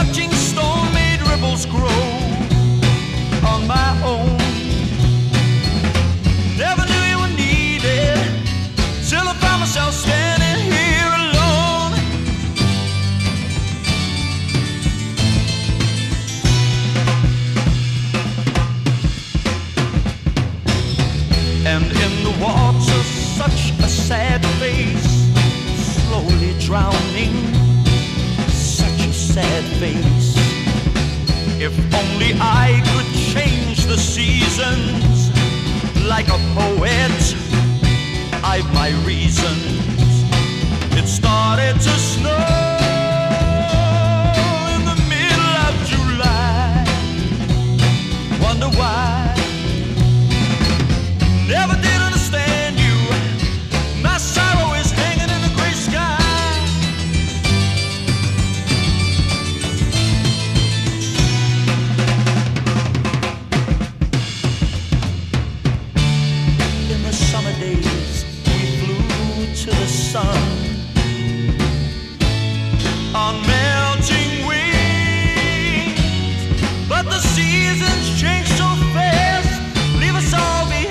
watching stone-made ripples grow on my own. Never knew you were needed till I found myself standing here alone. And in the water, such a sad face, slowly drowning, such a sad face. If only I could change the seasons like a poet, I've my reasons. It started to snow in the middle of July. Wonder why? Never did understand you. My sorrow is hanging in the gray sky. In the summer days, we flew to the sun on melting wings, but the seasons change so fast, leave us all behind.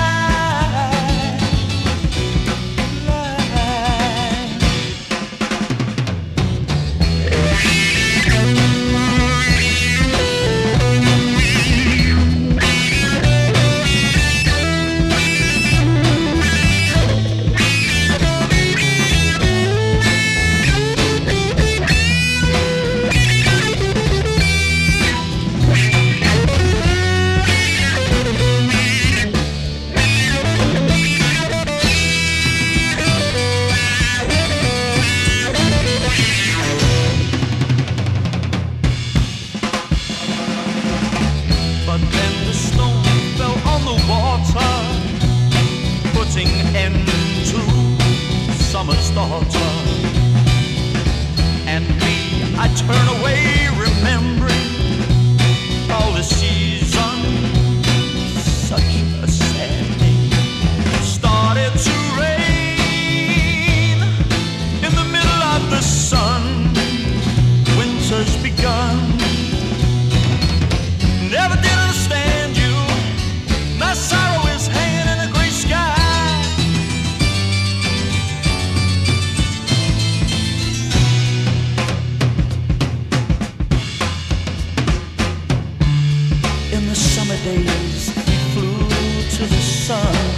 But then the stone fell on the water, putting end to summer's daughter. And me, I turn away, remembering all the seasons. Such a sad day. Started to rain in the middle of the sun. Winter's begun. Never did understand you. My sorrow is hanging in the gray sky. In the summer days, we flew to the sun